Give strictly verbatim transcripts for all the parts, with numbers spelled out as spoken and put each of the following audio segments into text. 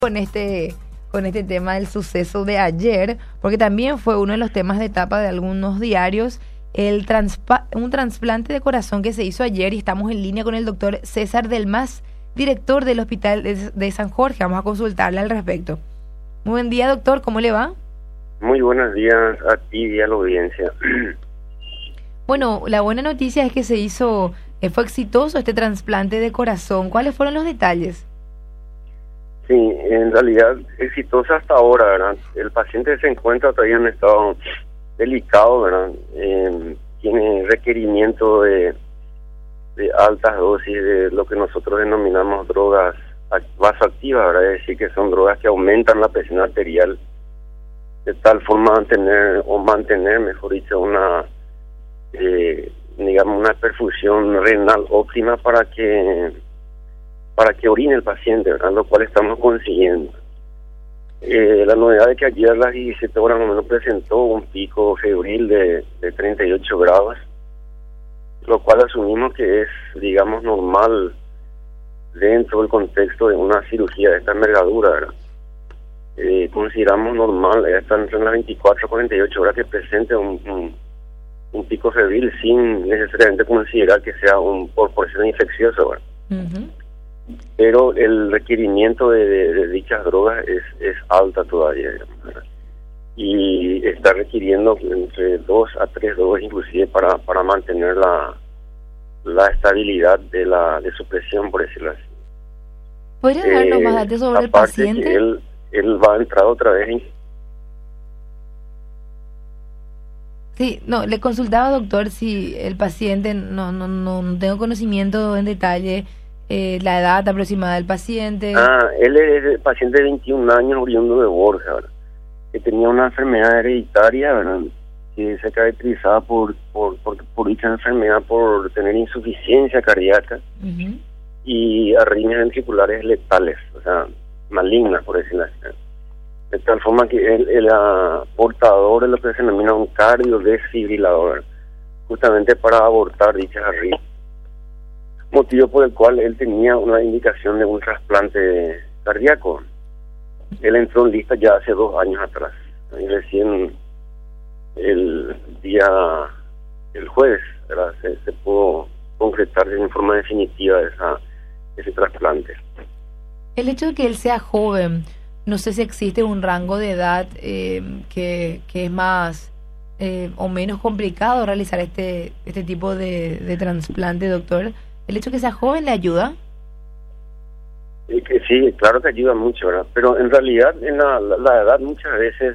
con este con este tema del suceso de ayer, porque también fue uno de los temas de tapa de algunos diarios, el transpa un trasplante de corazón que se hizo ayer, y estamos en línea con el doctor César Delmas, director del Hospital de, de San Jorge. Vamos a consultarle al respecto. Muy buen día, doctor, ¿cómo le va? Muy buenos días a ti y a la audiencia. Bueno, la buena noticia es que se hizo, eh, fue exitoso este trasplante de corazón. ¿Cuáles fueron los detalles? Sí, en realidad exitosa hasta ahora, ¿verdad? El paciente se encuentra todavía en un estado delicado, ¿verdad? Eh, tiene requerimiento de, de altas dosis de lo que nosotros denominamos drogas vasoactivas, ¿verdad? Es decir, que son drogas que aumentan la presión arterial de tal forma mantener o mantener, mejor dicho, una eh, digamos una perfusión renal óptima para que para que orine el paciente, ¿verdad? Lo cual estamos consiguiendo. Eh, la novedad es que ayer a las diecisiete horas más o menos presentó un pico febril de, de treinta y ocho grados, lo cual asumimos que es, digamos, normal dentro del contexto de una cirugía de esta envergadura, ¿verdad? Eh, consideramos normal, está entre las veinticuatro y cuarenta y ocho horas que presente un, un, un pico febril sin necesariamente considerar que sea un por porción infecciosa, ¿verdad? Uh-huh. Pero el requerimiento de, de, de dichas drogas es, es alta todavía, ¿verdad? Y está requiriendo entre dos a tres dosis inclusive para, para mantener la, la estabilidad de la de su presión, por decirlo así. ¿Podría darnos eh, más datos sobre el paciente? Que él, él va a entrar otra vez en... Sí, no, le consultaba, doctor, si el paciente, no no no, no tengo conocimiento en detalle, eh, la edad aproximada del paciente. Ah, él es el paciente de veintiún años, oriundo de Borja, ¿verdad? Que tenía una enfermedad hereditaria, ¿verdad? Que se caracterizaba por, por, por, por dicha enfermedad por tener insuficiencia cardíaca uh-huh. y arritmias ventriculares letales, o sea, malignas, por decirlo así. De tal forma que él era portador de lo que se denomina un cardiodesfibrilador, justamente para abortar dichas arritmias. Motivo por el cual él tenía una indicación de un trasplante cardíaco. Él entró en lista ya hace dos años atrás, y recién el día, el jueves, ¿verdad? Se, se pudo concretar en forma definitiva esa, ese trasplante. El hecho de que él sea joven, no sé si existe un rango de edad eh, que, que es más eh, o menos complicado realizar este este tipo de, de trasplante, doctor. ¿El hecho de que sea joven le ayuda? Eh, que sí, claro que ayuda mucho, ¿verdad? Pero en realidad en la, la, la edad muchas veces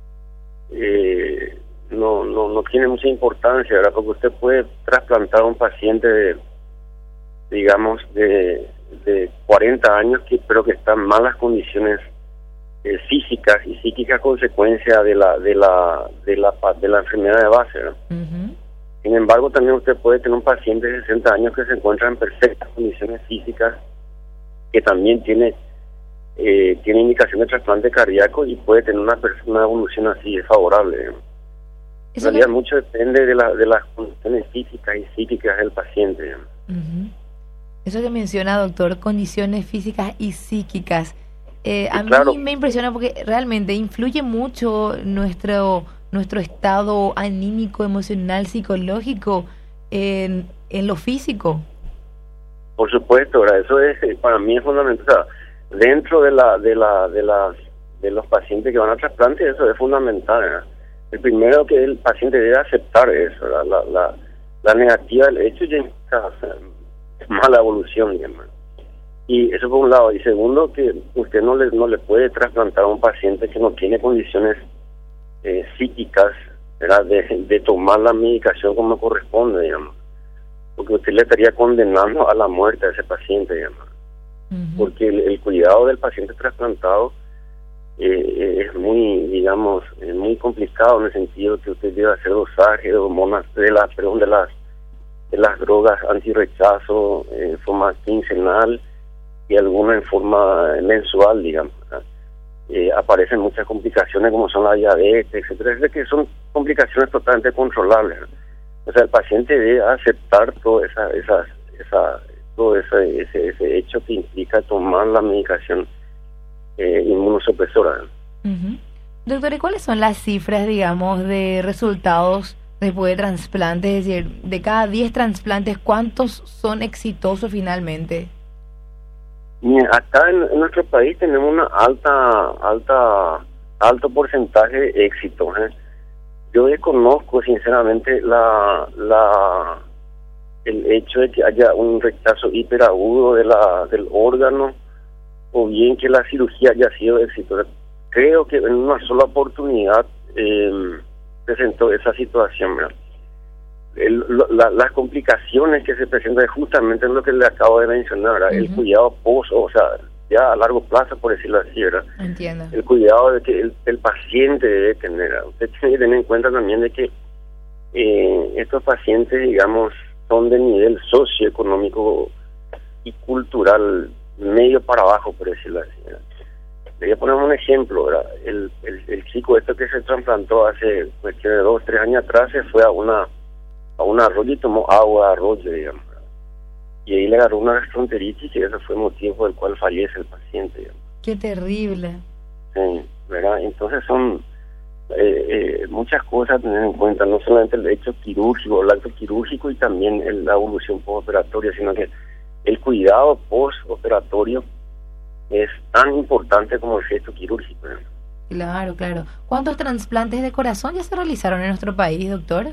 eh, no, no no tiene mucha importancia, ¿verdad? Porque usted puede trasplantar a un paciente de, digamos, de, de cuarenta años, que pero que está en malas condiciones eh, físicas y psíquicas a consecuencia de la de la de la de la enfermedad de base, ¿no? Uh-huh. Sin embargo, también usted puede tener un paciente de sesenta años que se encuentra en perfectas condiciones físicas, que también tiene eh, tiene indicación de trasplante cardíaco y puede tener una, una evolución así favorable, ¿no? En realidad que... mucho depende de, la, de las condiciones físicas y psíquicas del paciente, ¿no? Uh-huh. Eso que menciona, doctor, condiciones físicas y psíquicas, eh, a claro. mí me impresiona porque realmente influye mucho nuestro nuestro estado anímico, emocional, psicológico en, en lo físico. Por supuesto, ¿verdad? Eso es, para mí es fundamental. O sea, dentro de la de la de las de los pacientes que van a trasplante, eso es fundamental, ¿verdad? El primero que el paciente debe aceptar eso, ¿verdad? La, la, la negativa del hecho ya es mala evolución, digamos. Y eso por un lado. Y segundo, que usted no le no le puede trasplantar a un paciente que no tiene condiciones eh, psíquicas, ¿verdad? De, de tomar la medicación como corresponde, digamos. Porque usted le estaría condenando a la muerte a ese paciente, digamos. Uh-huh. Porque el, el cuidado del paciente trasplantado eh, es muy, digamos, es muy complicado en el sentido que usted debe hacer dosaje de hormonas, de las, perdón, de las, de las drogas antirrechazo en forma quincenal y alguna en forma mensual, digamos. Eh, aparecen muchas complicaciones como son la diabetes, etcétera, es que son complicaciones totalmente controlables, ¿no? O sea, el paciente debe aceptar todo esa, esa, esa, todo ese, ese, ese hecho que implica tomar la medicación eh, inmunosupresora. Uh-huh. Doctor, ¿y cuáles son las cifras, digamos, de resultados después de trasplantes? Es decir, de cada diez trasplantes, ¿cuántos son exitosos finalmente? Mira, acá en, en nuestro país tenemos una alta, alta, alto porcentaje de éxito. ¿eh? Yo desconozco sinceramente la, la, el hecho de que haya un rechazo hiperagudo de la, del órgano, o bien que la cirugía haya sido exitosa. Creo que en una sola oportunidad eh, presentó esa situación. ¿verdad? El, la, las complicaciones que se presentan justamente en lo que le acabo de mencionar, ¿verdad? Uh-huh. El cuidado post, o sea, ya a largo plazo, por decirlo así, ¿verdad? Entiendo. El cuidado de que el, el paciente debe tener. ¿verdad? Usted tiene que tener en cuenta también de que eh, estos pacientes, digamos, son de nivel socioeconómico y cultural medio para abajo, por decirlo así, ¿verdad? Le voy a poner un ejemplo, ¿verdad? El, el, el chico este que se trasplantó hace cuestión de dos, tres años atrás, se fue a una a un arroyo y tomó agua de arroyo, digamos, ¿verdad? Y ahí le agarró una gastroenteritis y ese fue el motivo por el cual fallece el paciente, digamos. ¡Qué terrible! Sí, ¿verdad? Entonces son eh, eh, muchas cosas a tener en cuenta, no solamente el hecho quirúrgico, el acto quirúrgico y también el, la evolución postoperatoria, sino que el cuidado postoperatorio es tan importante como el gesto quirúrgico, ¿verdad? Claro, claro. ¿Cuántos trasplantes de corazón ya se realizaron en nuestro país, doctor?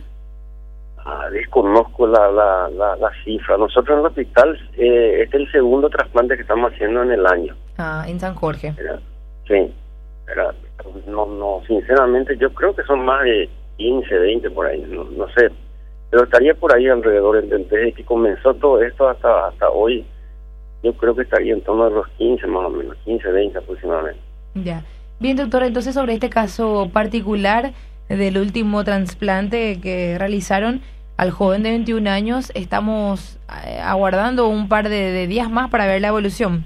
Ah, desconozco la, la, la, la cifra. Nosotros en el hospital, eh, este es el segundo trasplante que estamos haciendo en el año. Ah, en San Jorge. ¿verdad? Sí, ¿verdad? No, no, sinceramente yo creo que son más de quince, veinte por ahí, no, no sé. Pero estaría por ahí alrededor, desde que comenzó todo esto hasta hasta hoy, yo creo que estaría en torno a los quince más o menos, quince, veinte aproximadamente. Ya. Bien, doctor, entonces sobre este caso particular del último trasplante que realizaron al joven de veintiún años, estamos eh, aguardando un par de, de días más para ver la evolución.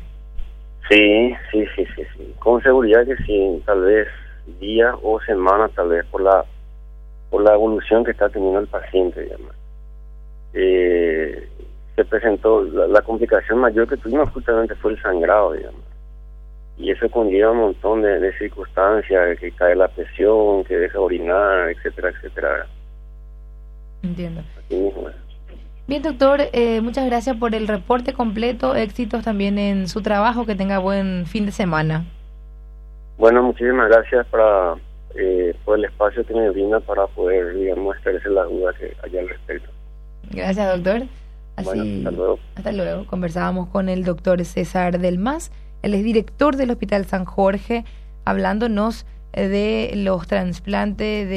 Sí, sí, sí, sí, sí. Con seguridad que sí, tal vez días o semanas, tal vez por la por la evolución que está teniendo el paciente, digamos. Eh, se presentó, la, la complicación mayor que tuvimos justamente fue el sangrado, digamos. Y eso conlleva un montón de, de circunstancias, que cae la presión, que deja orinar, etcétera, etcétera. Entiendo. Así mismo. Bien, doctor, eh, muchas gracias por el reporte completo, éxitos también en su trabajo, que tenga buen fin de semana. Bueno, muchísimas gracias para eh, por el espacio que me brinda para poder, digamos, esclarecer las dudas que haya al respecto. Gracias, doctor. Así, bueno, hasta luego. Hasta luego. Conversábamos con el doctor César Delmas, él es director del Hospital San Jorge, hablándonos de los trasplantes de